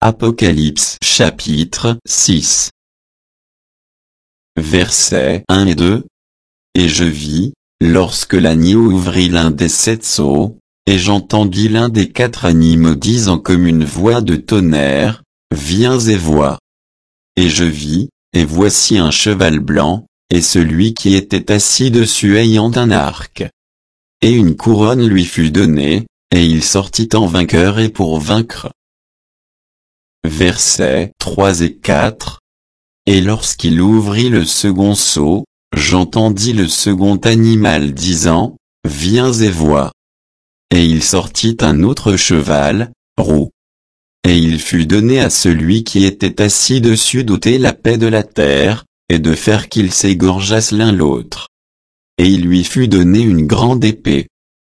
Apocalypse chapitre 6. Versets 1 et 2. Et je vis, lorsque l'agneau ouvrit l'un des 7 sceaux, et j'entendis l'un des 4 animaux disant comme une voix de tonnerre, viens et vois. Et je vis, et voici un cheval blanc, et celui qui était assis dessus ayant un arc. Et une couronne lui fut donnée, et il sortit en vainqueur et pour vaincre. Versets 3 et 4. Et lorsqu'il ouvrit le second sceau, j'entendis le second animal disant, viens et vois. Et il sortit un autre cheval, roux. Et il fut donné à celui qui était assis dessus d'ôter la paix de la terre, et de faire qu'ils s'égorgeassent l'un l'autre. Et il lui fut donné une grande épée.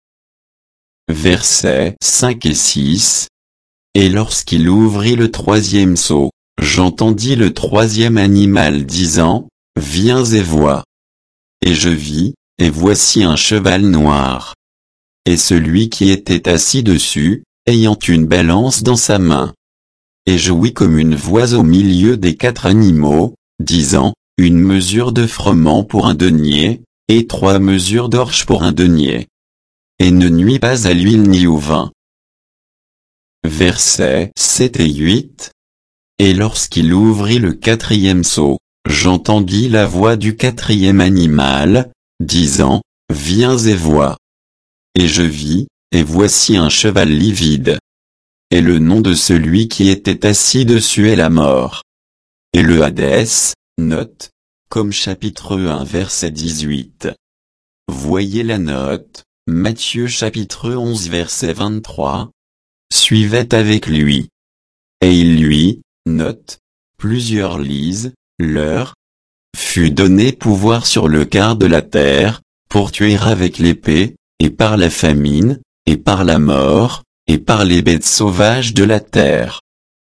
Versets 5 et 6. Et lorsqu'il ouvrit le troisième sceau, j'entendis le troisième animal disant, viens et vois. Et je vis, et voici un cheval noir. Et celui qui était assis dessus, ayant une balance dans sa main. Et je ouïs comme une voix au milieu des 4 animaux, disant, une mesure de froment pour un denier, et 3 mesures d'orge pour un denier. Et ne nuis pas à l'huile ni au vin. Versets 7 et 8. Et lorsqu'il ouvrit le 4e sceau, j'entendis la voix du 4e animal, disant, viens et vois. Et je vis, et voici un cheval livide. Et le nom de celui qui était assis dessus est la mort. Et le Hadès, note, comme chapitre 1 verset 18. Voyez la note, Matthieu chapitre 11 verset 23. Suivait avec lui. Et il lui, note, plusieurs lisent, leur fut donné pouvoir sur le quart de la terre, pour tuer avec l'épée, et par la famine, et par la mort, et par les bêtes sauvages de la terre.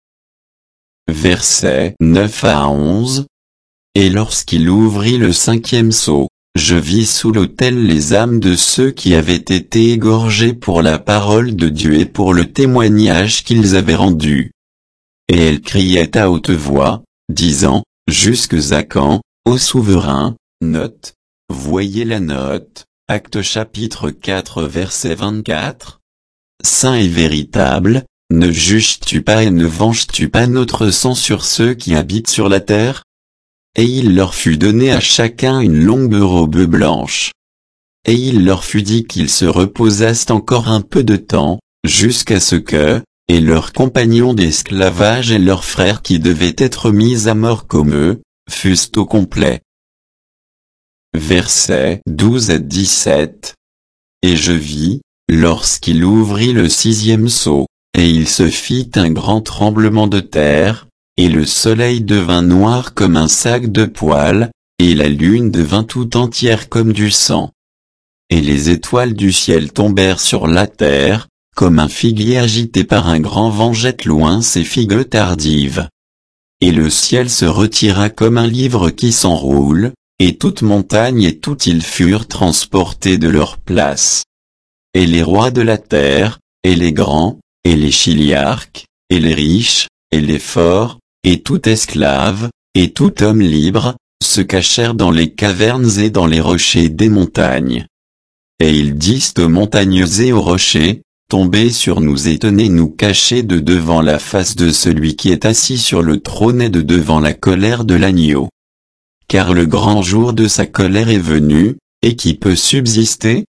Versets 9 à 11. Et lorsqu'il ouvrit le 5e sceau, je vis sous l'autel les âmes de ceux qui avaient été égorgés pour la parole de Dieu et pour le témoignage qu'ils avaient rendu. Et elles criaient à haute voix, disant, jusque à quand, ô souverain, note, voyez la note, Actes chapitre 4 verset 24. Saint et véritable, ne juges-tu pas et ne venges-tu pas notre sang sur ceux qui habitent sur la terre? Et il leur fut donné à chacun une longue robe blanche. Et il leur fut dit qu'ils se reposassent encore un peu de temps, jusqu'à ce que, et leurs compagnons d'esclavage et leurs frères qui devaient être mis à mort comme eux, fussent au complet. Versets 12 à 17. Et je vis, lorsqu'il ouvrit le 6e sceau, et il se fit un grand tremblement de terre, et le soleil devint noir comme un sac de poils, et la lune devint tout entière comme du sang. Et les étoiles du ciel tombèrent sur la terre, comme un figuier agité par un grand vent jette loin ses figues tardives. Et le ciel se retira comme un livre qui s'enroule, et toute montagne et toute île furent transportés de leur place. Et les rois de la terre, et les grands, et les chiliarques, et les riches, et les forts, et tout esclave, et tout homme libre, se cachèrent dans les cavernes et dans les rochers des montagnes. Et ils disent aux montagnes et aux rochers, tombez sur nous et tenez-nous cachés de devant la face de celui qui est assis sur le trône et de devant la colère de l'agneau. Car le grand jour de sa colère est venu, et qui peut subsister?